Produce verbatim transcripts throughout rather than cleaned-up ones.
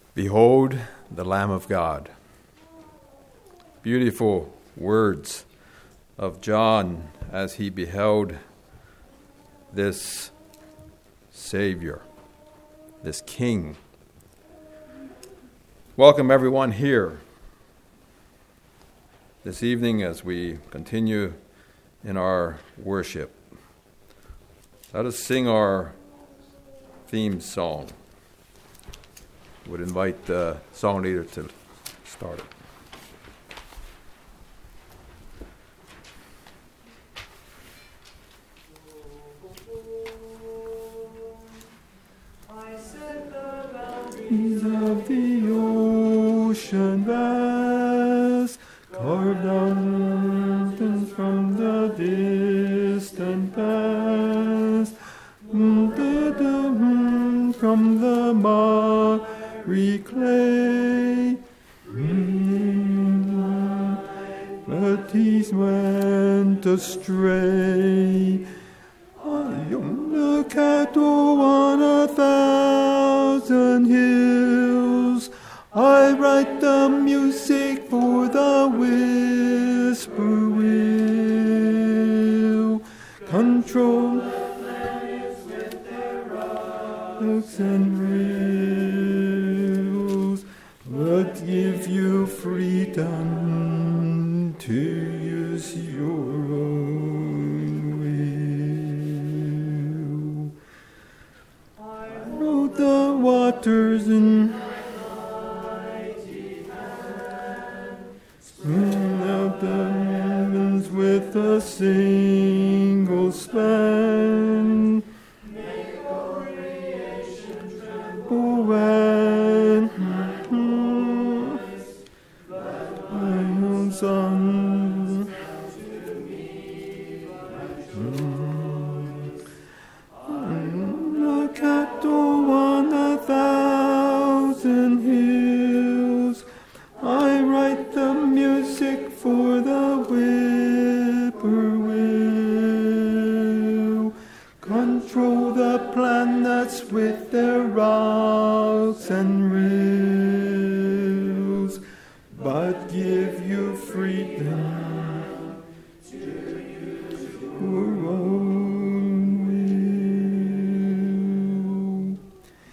Behold the Lamb of God. Beautiful words of John as he beheld this Savior, this King. Welcome everyone here this evening as we continue in our worship. Let us sing our theme song. I would invite the song leader to start it. I set the boundaries of the ocean vast, carved out mountains from the distant past, from the miry clay. But he went astray. I am the cattle on a thousand hills. I write the music for the whisper will control the planets with their rocks and rills, but give you freedom to use your own will. I wrote the waters in Spin out the heavens with a single span. Make all creation tremble when my own son. I'm the cattle on a thousand hills. I write the music for the whippoorwill. Control the planets with their rocks and rills, but give you freedom to use your own will.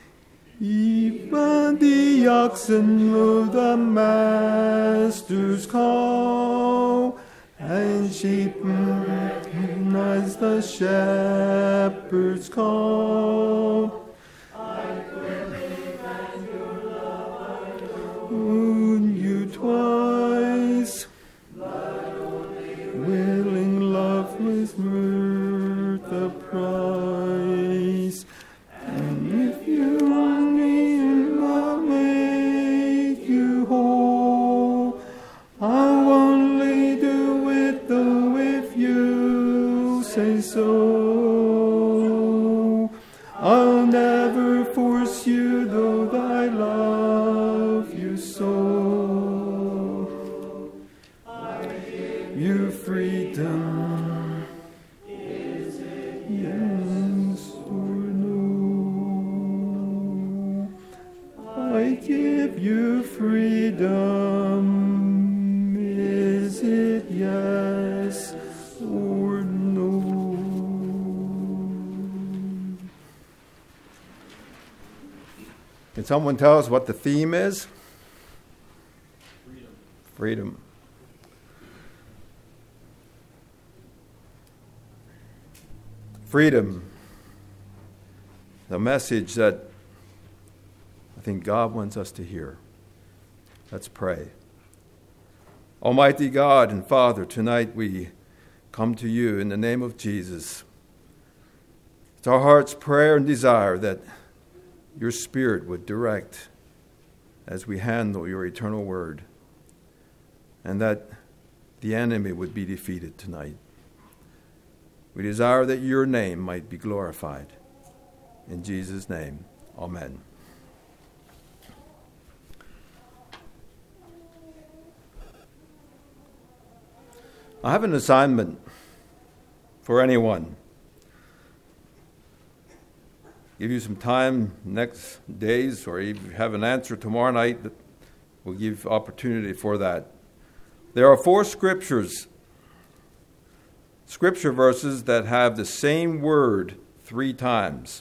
Even the oxen know the master's call, and sheep recognize the shepherd's call. I quickly find your love, I own you twice, but only willing love was worth the price. And if you want me, I'll make you whole. I'll only do it though if you say so. I'll never force you though I love you so. I give you freedom. Is it yes or no? I give you freedom. Is it yes or no? Can someone tell us what the theme is? Freedom. Freedom. Freedom. The message that I think God wants us to hear. Let's pray. Almighty God and Father, tonight we come to you in the name of Jesus. It's our heart's prayer and desire that your Spirit would direct as we handle your eternal word, and that the enemy would be defeated tonight. We desire that your name might be glorified. In Jesus' name, amen. I have an assignment for anyone give you some time next days, or if you have an answer tomorrow night, we'll give opportunity for that. There are four scriptures, scripture verses that have the same word three times.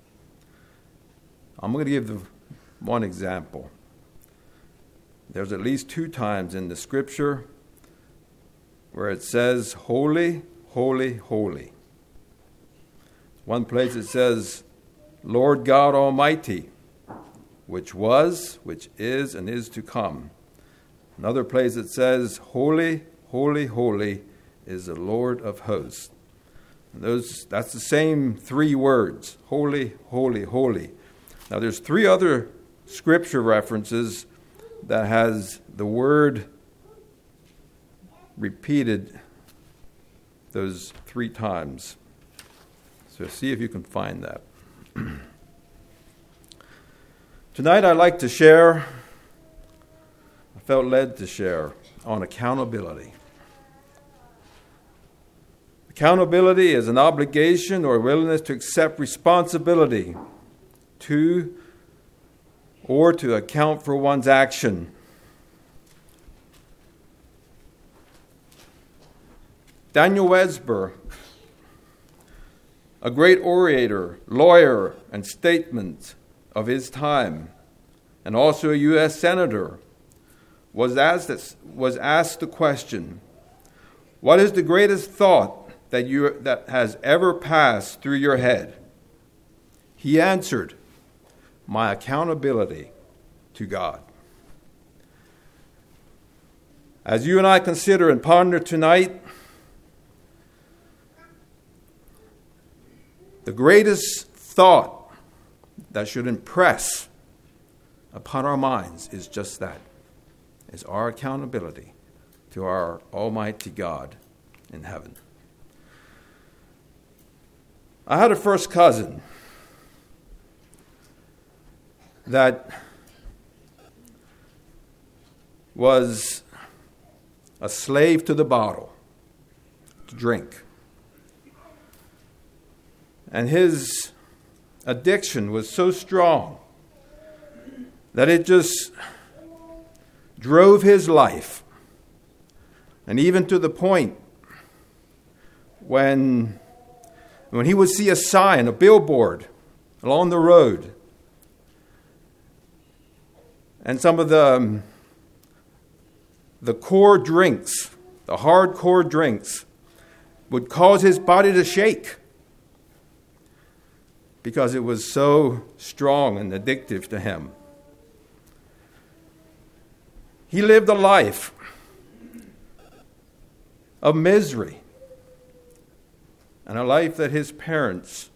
I'm going to give the one example. There's at least two times in the scripture where it says, holy, holy, holy. One place it says, Lord God Almighty, which was, which is, and is to come. Another place it says, holy, holy, holy is the Lord of hosts. And those, that's the same three words, holy, holy, holy. Now there's three other scripture references that has the word repeated those three times. So see if you can find that. Tonight I'd like to share, I felt led to share, on accountability. Accountability is an obligation or willingness to accept responsibility to or to account for one's action. Daniel Webster, a great orator, lawyer, and statesman of his time, and also a U S senator, was asked, was asked the question, what is the greatest thought that, you, that has ever passed through your head? He answered, my accountability to God. As you and I consider and ponder tonight, the greatest thought that should impress upon our minds is just that, is our accountability to our Almighty God in heaven. I had a first cousin that was a slave to the bottle, to drink. And his addiction was so strong that it just drove his life. And even to the point when, when he would see a sign, a billboard along the road, and some of the, um, the core drinks, the hardcore drinks, would cause his body to shake because it was so strong and addictive to him. He lived a life of misery and a life that his parents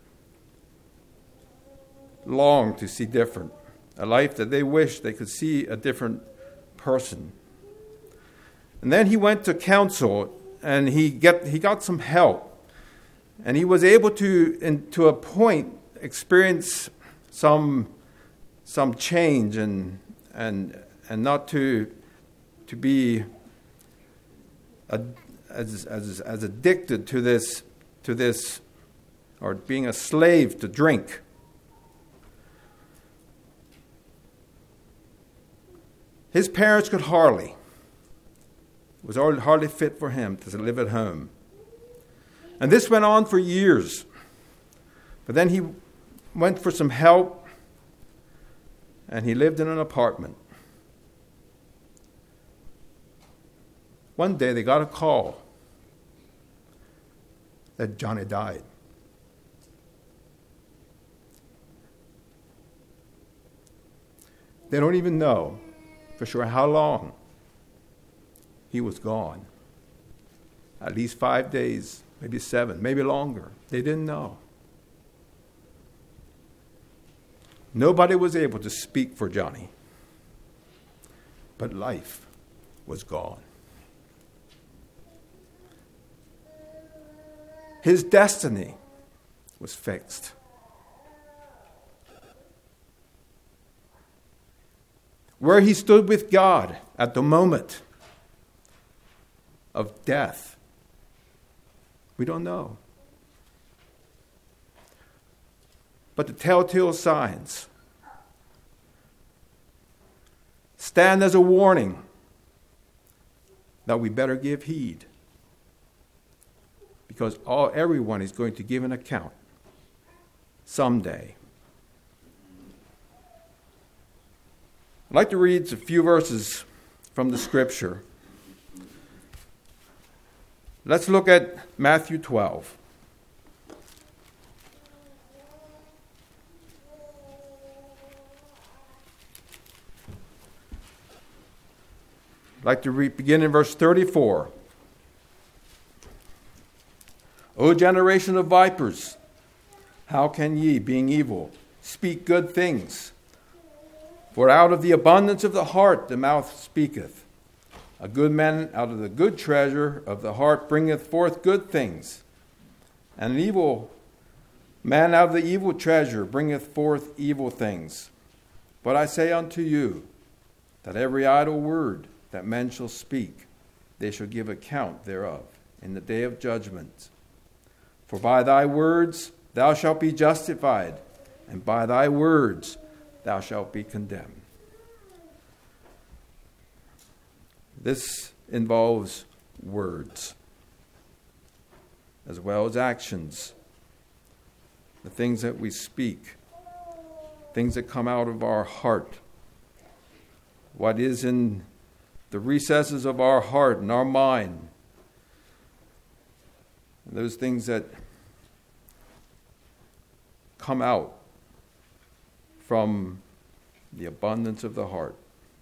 longed to see different. A life that they wished they could see a different person. And then he went to counsel, and he get he got some help. And he was able to, in, to a point, experience some some change and and and not to to be a, as as as addicted to this to this or being a slave to drink. His parents could hardly, it was hardly fit for him to live at home. And this went on for years. But then he went for some help, and he lived in an apartment. One day they got a call that Johnny died. They don't even know for sure how long he was gone. At least five days, maybe seven, maybe longer. They didn't know. Nobody was able to speak for Johnny. But life was gone. His destiny was fixed. Where he stood with God at the moment of death, we don't know. but the telltale signs stand as a warning that we better give heed, because all everyone is going to give an account someday. I'd like to read a few verses from the scripture. Let's look at Matthew twelve. I'd like to read, begin in verse thirty-four. O generation of vipers, how can ye, being evil, speak good things? For out of the abundance of the heart the mouth speaketh. A good man out of the good treasure of the heart bringeth forth good things, and an evil man out of the evil treasure bringeth forth evil things. But I say unto you, that every idle word that men shall speak, they shall give account thereof in the day of judgment. For by thy words thou shalt be justified, and by thy words thou shalt be condemned. This involves words as well as actions, the things that we speak, things that come out of our heart, what is in the recesses of our heart and our mind, those things that come out from the abundance of the heart.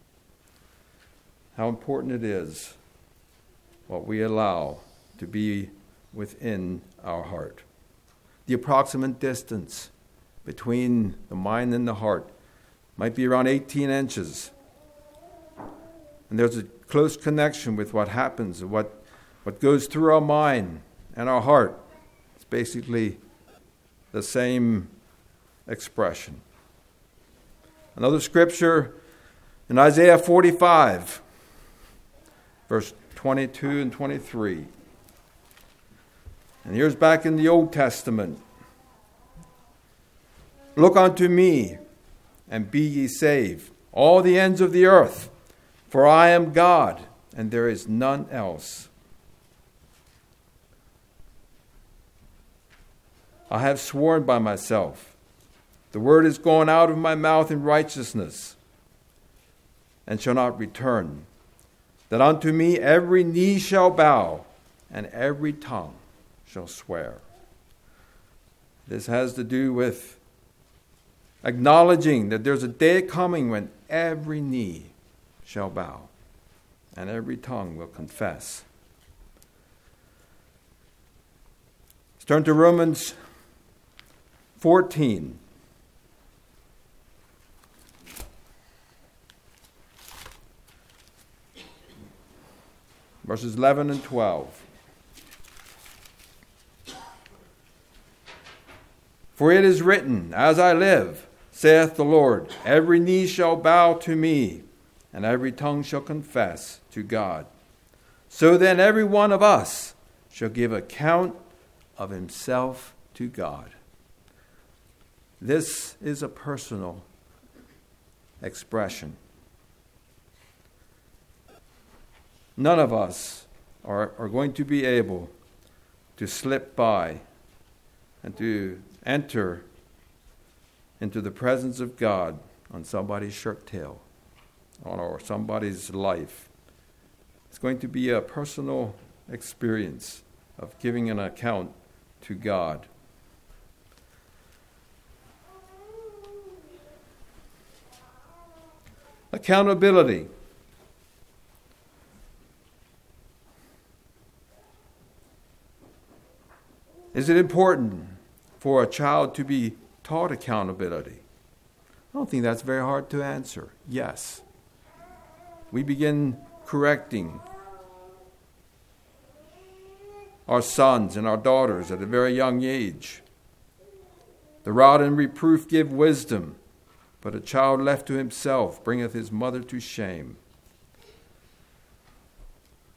How important it is what we allow to be within our heart. The approximate distance between the mind and the heart might be around eighteen inches. And there's a close connection with what happens, what, what goes through our mind and our heart. It's basically the same expression. Another scripture in Isaiah forty-five, verse twenty-two and twenty-three. And here's back in the Old Testament. Look unto me, and be ye saved, all the ends of the earth, for I am God, and there is none else. I have sworn by myself, the word is gone out of my mouth in righteousness, and shall not return, that unto me every knee shall bow, and every tongue shall swear. This has to do with acknowledging that there's a day coming when every knee shall bow, and every tongue will confess. Let's turn to Romans fourteen. Verses eleven and twelve. For it is written, as I live, saith the Lord, every knee shall bow to me, and every tongue shall confess to God. So then every one of us shall give account of himself to God. This is a personal expression. None of us are, are going to be able to slip by and to enter into the presence of God on somebody's shirt tail or somebody's life. It's going to be a personal experience of giving an account to God. Accountability. Is it important for a child to be taught accountability? I don't think that's very hard to answer. Yes. We begin correcting our sons and our daughters at a very young age. The rod and reproof give wisdom, but a child left to himself bringeth his mother to shame.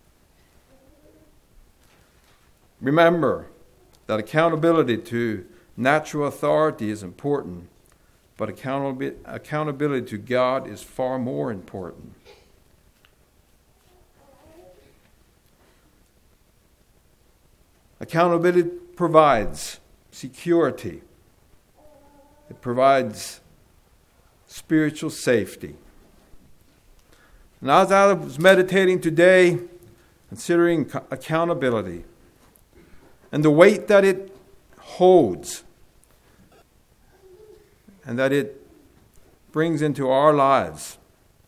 Remember that accountability to Natural authority is important, but accountability, accountability to God is far more important. Accountability provides security. It provides spiritual safety. And as I was meditating today, considering accountability and the weight that it holds and that it brings into our lives,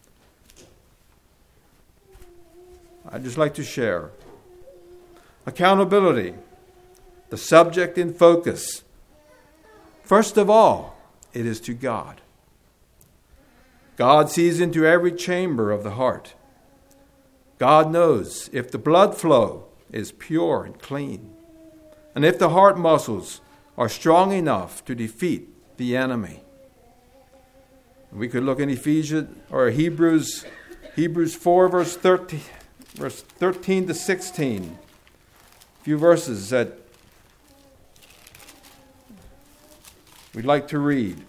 I'd just like to share. Accountability, the subject in focus. First of all, it is to God. God sees into every chamber of the heart. God knows if the blood flow is pure and clean, and if the heart muscles are strong enough to defeat the enemy. We could look in Ephesians or Hebrews, Hebrews four, verse thirteen, verse thirteen to sixteen. A few verses that we'd like to read.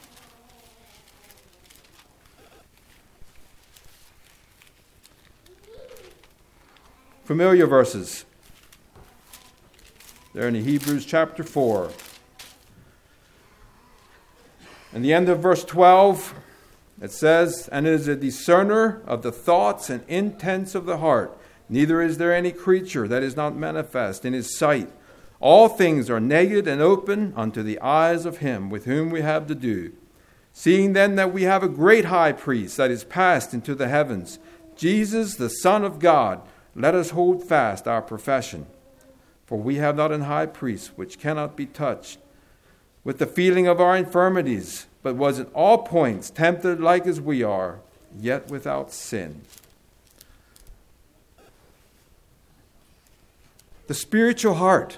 Familiar verses. They're in Hebrews chapter four. In the end of verse twelve, it says, "And it is a discerner of the thoughts and intents of the heart. Neither is there any creature that is not manifest in his sight. All things are naked and open unto the eyes of him with whom we have to do. Seeing then that we have a great high priest that is passed into the heavens, Jesus, the Son of God, let us hold fast our profession. For we have not an high priest which cannot be touched with the feeling of our infirmities, but was in all points tempted like as we are, yet without sin." The spiritual heart.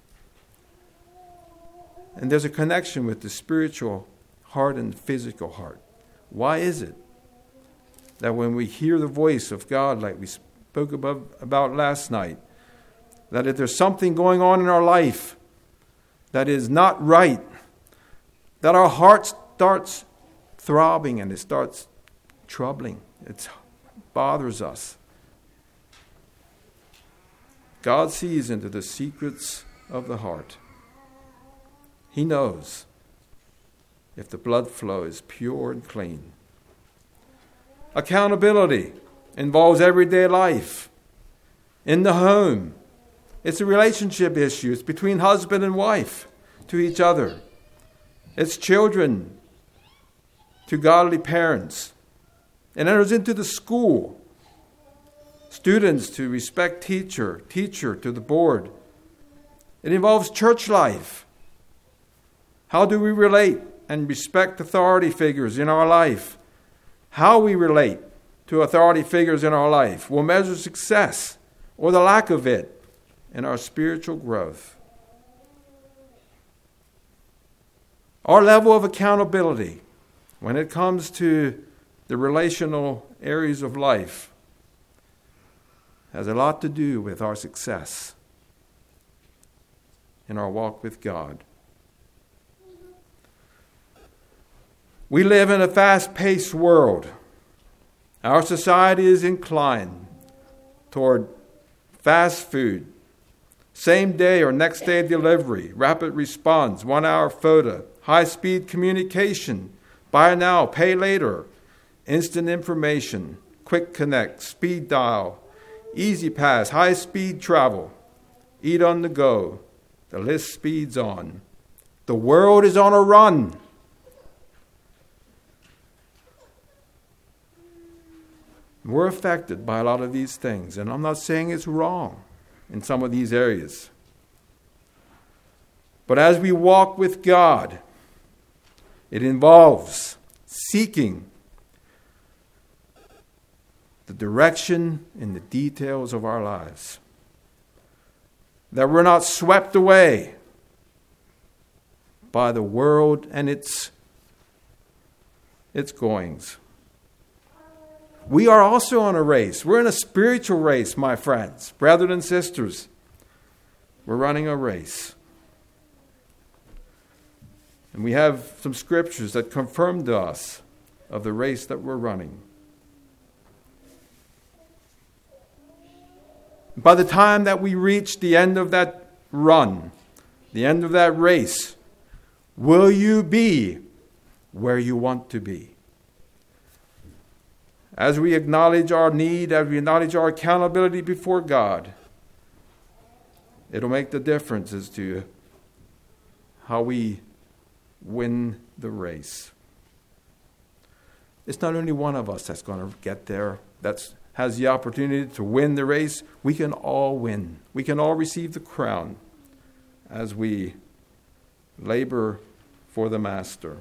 And there's a connection with the spiritual heart and the physical heart. Why is it that when we hear the voice of God, like we spoke about, about last night, that if there's something going on in our life that is not right, that our heart starts throbbing and it starts troubling. It bothers us. God sees into the secrets of the heart. He knows if the blood flow is pure and clean. Accountability involves everyday life. In the home, it's a relationship issue. It's between husband and wife to each other. It's children to godly parents. It enters into the school. Students to respect teacher, teacher to the board. It involves church life. How do we relate and respect authority figures in our life? How we relate to authority figures in our life will measure success or the lack of it in our spiritual growth. Our level of accountability when it comes to the relational areas of life has a lot to do with our success in our walk with God. We live in a fast-paced world. Our society is inclined toward fast food, same day or next day delivery, rapid response, one-hour photo, high-speed communication, buy now, pay later, instant information, quick connect, speed dial, easy pass, high-speed travel, eat on the go. The list speeds on. The world is on a run. We're affected by a lot of these things, and I'm not saying it's wrong in some of these areas. But as we walk with God, it involves seeking the direction in the details of our lives. That we're not swept away by the world and its, its goings. We are also on a race. We're in a spiritual race, my friends, brothers and sisters. We're running a race. And we have some scriptures that confirm to us of the race that we're running. By the time that we reach the end of that run, the end of that race, will you be where you want to be? As we acknowledge our need, as we acknowledge our accountability before God, it'll make the difference as to how we win the race. It's not only one of us that's going to get there, that has the opportunity to win the race. We can all win. We can all receive the crown as we labor for the Master.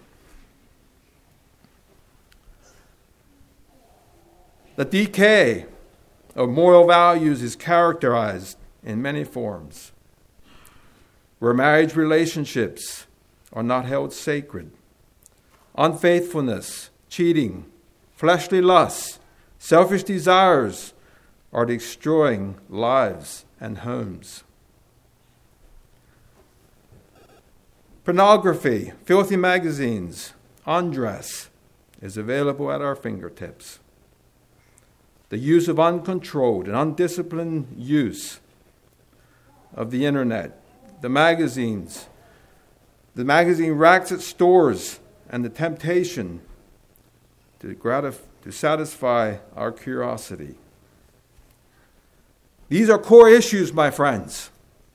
The decay of moral values is characterized in many forms, where marriage relationships are not held sacred. Unfaithfulness, cheating, fleshly lusts, selfish desires are destroying lives and homes. Pornography, filthy magazines, undress is available at our fingertips. The use of uncontrolled and undisciplined use of the internet, the magazines, the magazine racks at stores, and the temptation to, gratif- to satisfy our curiosity. These are core issues, my friends.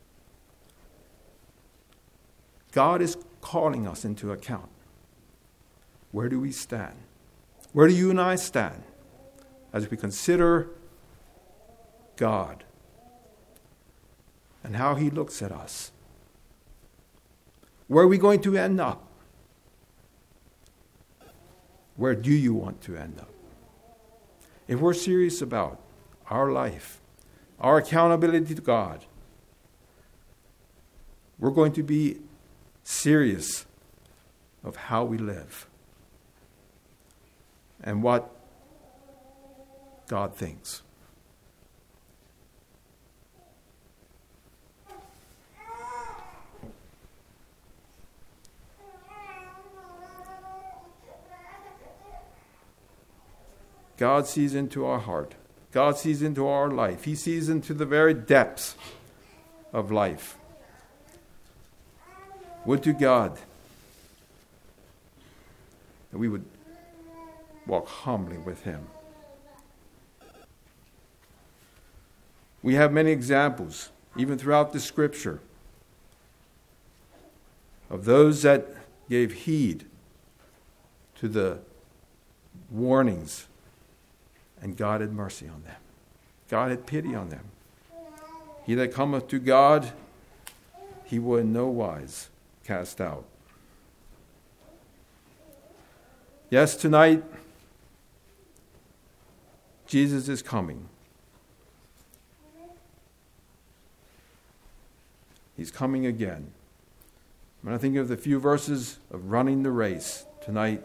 God is calling us into account. Where do we stand? Where do you and I stand as we consider God and how He looks at us? Where are we going to end up? Where do you want to end up? If we're serious about our life, our accountability to God, we're going to be serious of how we live and what God thinks. God sees into our heart. God sees into our life. He sees into the very depths of life. Would to God that we would walk humbly with Him. We have many examples, even throughout the Scripture, of those that gave heed to the warnings, and God had mercy on them. God had pity on them. He that cometh to God, He will in no wise cast out. Yes, tonight, Jesus is coming. He's coming again. When I think of the few verses of running the race tonight,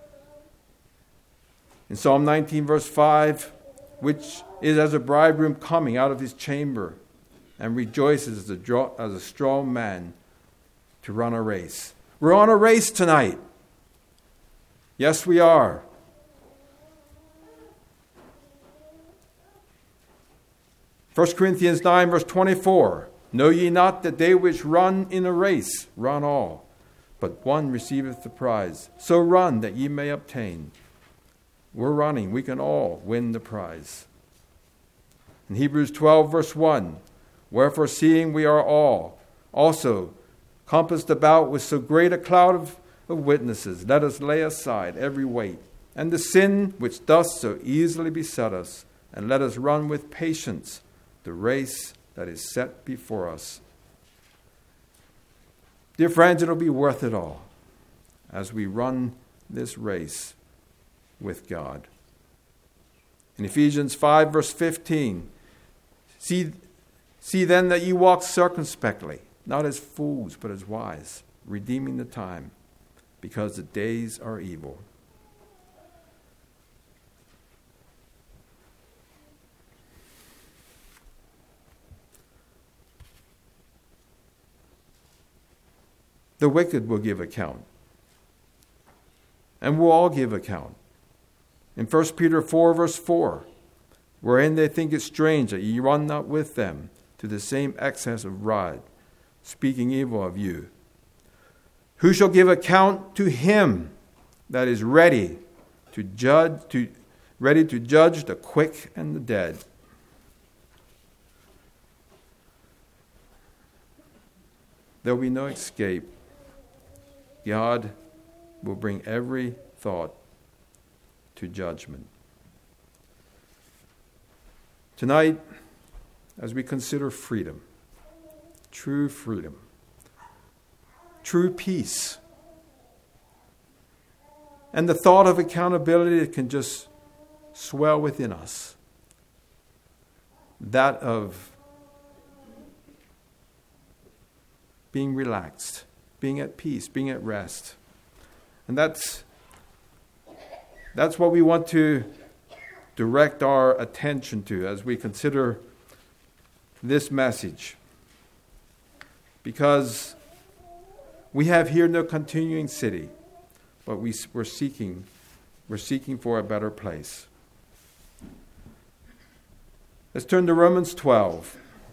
in Psalm nineteen, verse five, which is as a bridegroom coming out of his chamber and rejoices as a, draw, as a strong man to run a race. We're on a race tonight. Yes, we are. First Corinthians nine, verse twenty-four. Know ye not that they which run in a race run all, but one receiveth the prize. So run that ye may obtain. We're running. We can all win the prize. In Hebrews twelve, verse one, wherefore seeing we are all also compassed about with so great a cloud of, of witnesses, let us lay aside every weight and the sin which doth so easily beset us, and let us run with patience the race that is set before us. Dear friends, it'll be worth it all as we run this race with God. In Ephesians five, verse fifteen, see, see then that ye walk circumspectly, not as fools, but as wise, redeeming the time, because the days are evil. The wicked will give account and we'll all give account. In First Peter four, verse four, wherein they think it strange that ye run not with them to the same excess of pride, speaking evil of you. Who shall give account to him that is ready to judge, to ready to judge the quick and the dead? There will be no escape. God will bring every thought to judgment. Tonight, as we consider freedom, true freedom, true peace, and the thought of accountability that can just swell within us, that of being relaxed, being at peace, being at rest. And that's that's what we want to direct our attention to as we consider this message. Because we have here no continuing city, but we, we're seeking we're seeking for a better place. Let's turn to Romans twelve.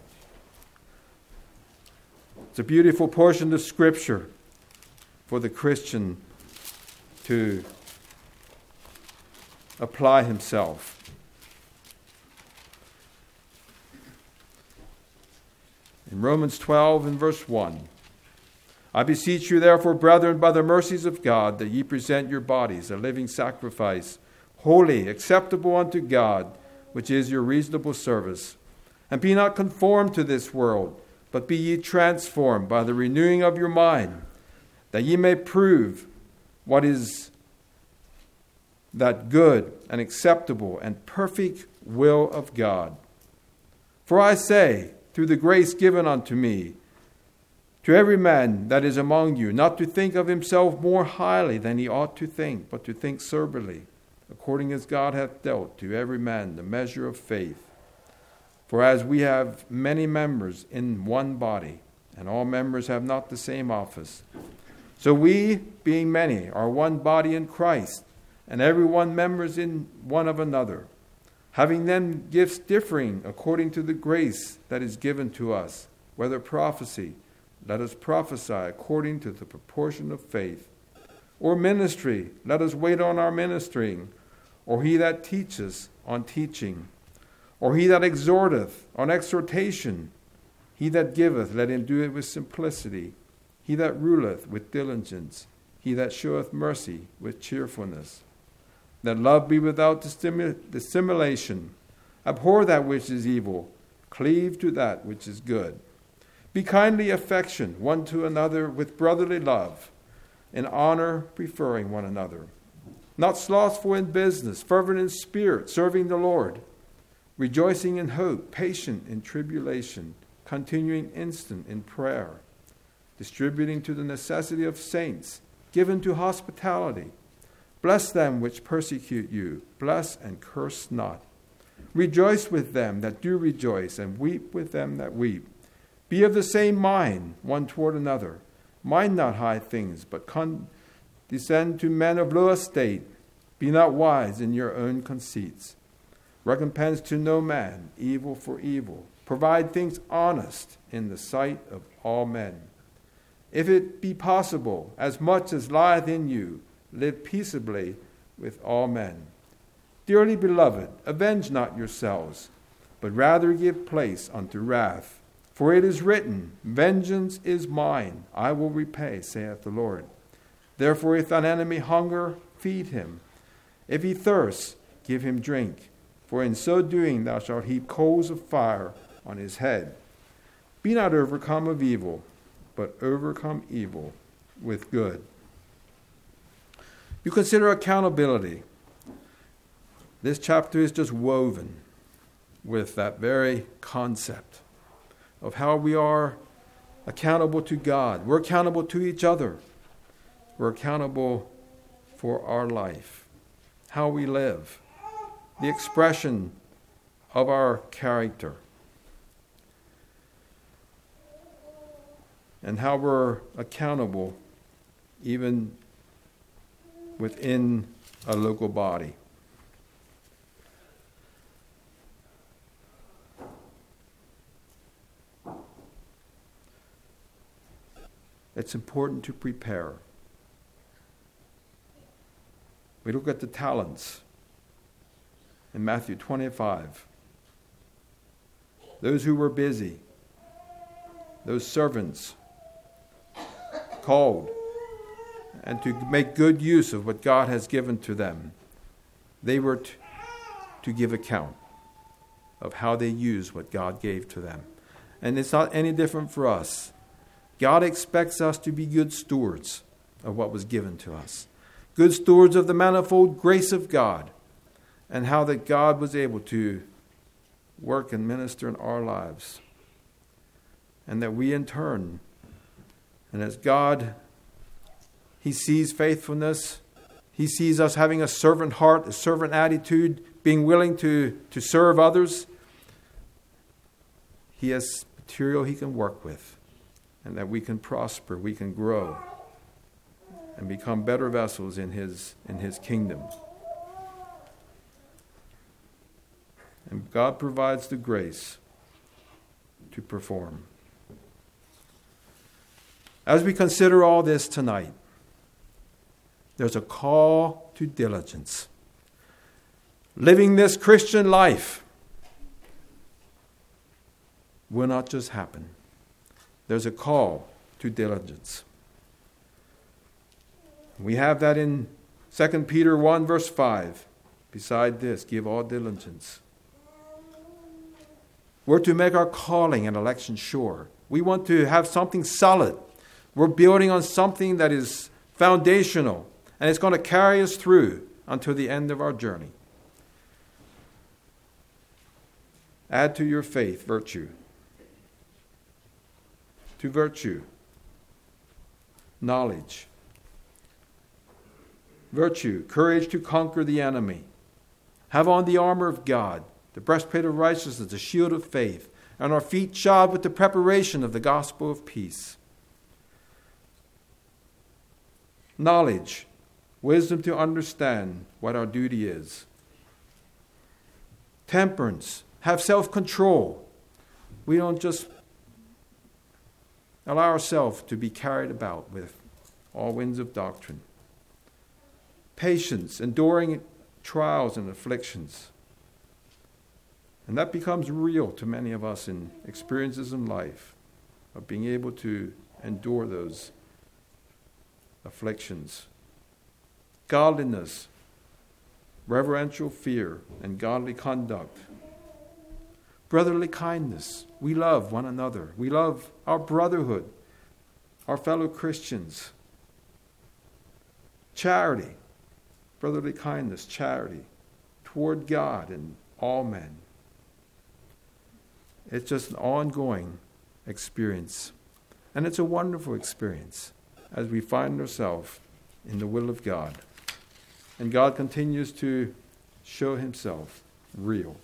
It's a beautiful portion of Scripture for the Christian to apply himself. In Romans twelve and verse one, I beseech you therefore, brethren, by the mercies of God, that ye present your bodies a living sacrifice, holy, acceptable unto God, which is your reasonable service. And be not conformed to this world, but be ye transformed by the renewing of your mind, that ye may prove what is that good and acceptable and perfect will of God. For I say, through the grace given unto me, to every man that is among you, not to think of himself more highly than he ought to think, but to think soberly, according as God hath dealt to every man the measure of faith. For as we have many members in one body, and all members have not the same office, so we, being many, are one body in Christ, and every one members in one of another, having then gifts differing according to the grace that is given to us, whether prophecy, let us prophesy according to the proportion of faith, or ministry, let us wait on our ministering, or he that teacheth on teaching, or he that exhorteth on exhortation, he that giveth, let him do it with simplicity, he that ruleth with diligence, he that showeth mercy with cheerfulness. That love be without dissimulation. Abhor that which is evil, cleave to that which is good. Be kindly affectioned one to another with brotherly love, in honor preferring one another. Not slothful in business, fervent in spirit, serving the Lord, rejoicing in hope, patient in tribulation, continuing instant in prayer, distributing to the necessity of saints, given to hospitality. Bless them which persecute you, bless and curse not. Rejoice with them that do rejoice, and weep with them that weep. Be of the same mind one toward another. Mind not high things, but condescend to men of low estate. Be not wise in your own conceits. Recompense to no man evil for evil. Provide things honest in the sight of all men. If it be possible, as much as lieth in you, live peaceably with all men. Dearly beloved, avenge not yourselves, but rather give place unto wrath. For it is written, vengeance is mine, I will repay, saith the Lord. Therefore if thine enemy hunger, feed him. If he thirst, give him drink. For in so doing thou shalt heap coals of fire on his head. Be not overcome of evil, but overcome evil with good. You consider accountability. This chapter is just woven with that very concept of how we are accountable to God. We're accountable to each other. We're accountable for our life, how we live, the expression of our character, and how we're accountable even within a local body. It's important to prepare. We look at the talents in Matthew twenty-five. Those who were busy, those servants called, and to make good use of what God has given to them, they were to, to give account of how they use what God gave to them. And it's not any different for us. God expects us to be good stewards of what was given to us. Good stewards of the manifold grace of God, and how that God was able to work and minister in our lives. And that we in turn, and as God, He sees faithfulness, He sees us having a servant heart, a servant attitude, being willing to, to serve others. He has material He can work with, and that we can prosper, we can grow, and become better vessels in His, in His kingdom. And God provides the grace to perform. As we consider all this tonight, there's a call to diligence. Living this Christian life will not just happen. There's a call to diligence. We have that in Second Peter one, verse five. Beside this, give all diligence. We're to make our calling and election sure. We want to have something solid. We're building on something that is foundational, and it's going to carry us through until the end of our journey. Add to your faith virtue. To virtue, knowledge. Virtue, courage to conquer the enemy. Have on the armor of God, the breastplate of righteousness, the shield of faith, and our feet shod with the preparation of the gospel of peace. Knowledge, wisdom to understand what our duty is. Temperance, have self-control. We don't just allow ourselves to be carried about with all winds of doctrine. Patience, enduring trials and afflictions. And that becomes real to many of us in experiences in life of being able to endure those afflictions. Godliness, reverential fear, and godly conduct. Brotherly kindness. We love one another. We love our brotherhood, our fellow Christians. Charity. Brotherly kindness, charity toward God and all men. It's just an ongoing experience. And it's a wonderful experience as we find ourselves in the will of God. And God continues to show Himself real.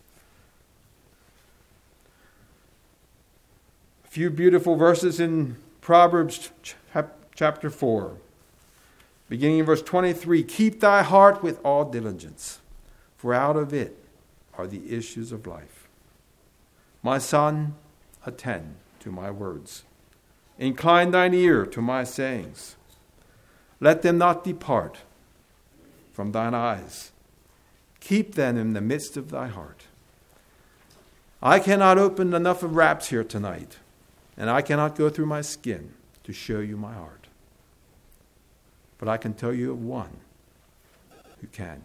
A few beautiful verses in Proverbs chapter four. Beginning in verse twenty-three, keep thy heart with all diligence, for out of it are the issues of life. My son, attend to my words. Incline thine ear to my sayings. Let them not depart from thine eyes. Keep them in the midst of thy heart. I cannot open enough of wraps here tonight, and I cannot go through my skin to show you my heart. But I can tell you of one who can.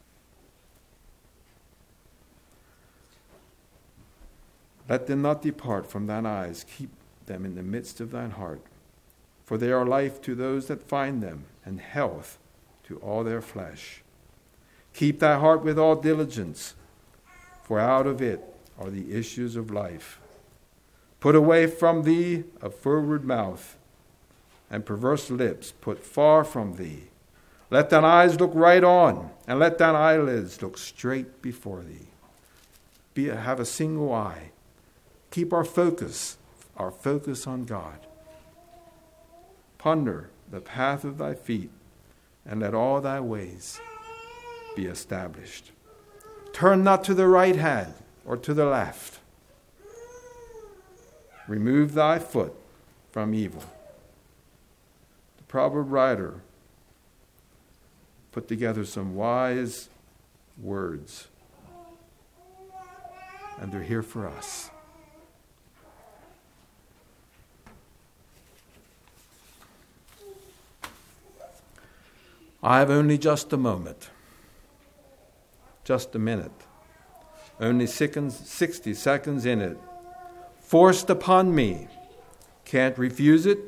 Let them not depart from thine eyes. Keep them in the midst of thine heart. For they are life to those that find them, and health to all their flesh. Keep thy heart with all diligence, for out of it are the issues of life. Put away from thee a froward mouth, and perverse lips put far from thee. Let thine eyes look right on, and let thine eyelids look straight before thee. Be, have a single eye. Keep our focus, our focus on God. Ponder the path of thy feet, and let all thy ways be established. Turn not to the right hand or to the left. Remove thy foot from evil. The proverb writer put together some wise words, and they're here for us. I have only just a moment, just a minute, only sixty seconds in it, forced upon me. Can't refuse it,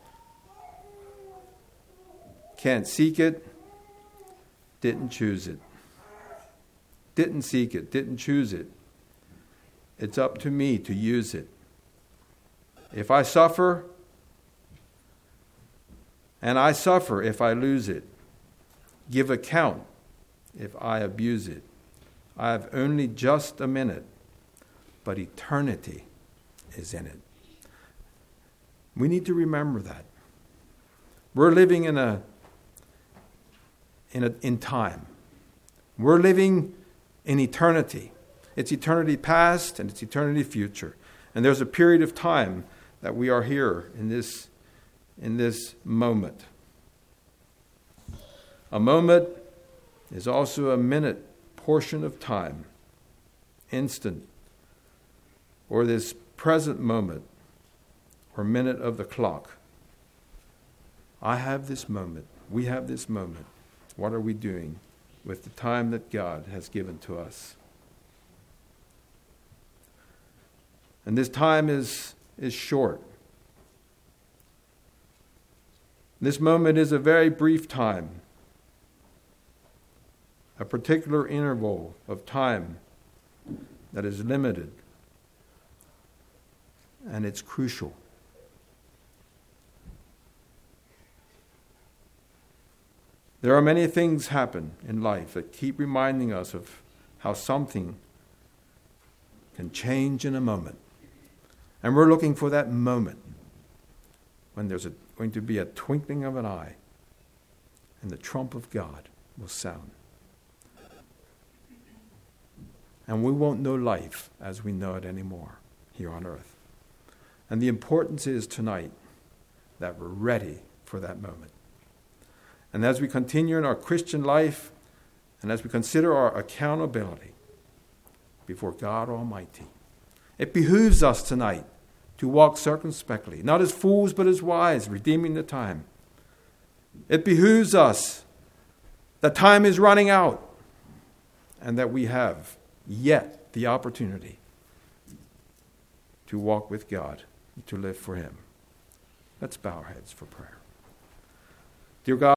can't seek it, didn't choose it. Didn't seek it, didn't choose it. It's up to me to use it. If I suffer, and I suffer if I lose it, give account if I abuse it. I have only just a minute, but eternity is in it. We need to remember that. We're living in a in a in time. We're living in eternity. It's eternity past and it's eternity future. And there's a period of time that we are here in this in this moment. A moment is also a minute portion of time, instant, or this present moment or minute of the clock. I have this moment. We have this moment. What are we doing with the time that God has given to us? And this time is, is short. This moment is a very brief time, a particular interval of time that is limited, and it's crucial. There are many things happen in life that keep reminding us of how something can change in a moment. And we're looking for that moment when there's a, going to be a twinkling of an eye and the trump of God will sound. And we won't know life as we know it anymore here on earth. And the importance is tonight that we're ready for that moment. And as we continue in our Christian life, and as we consider our accountability before God Almighty, it behooves us tonight to walk circumspectly, not as fools but as wise, redeeming the time. It behooves us that time is running out and that we have yet the opportunity to walk with God, to live for Him. Let's bow our heads for prayer. Dear God,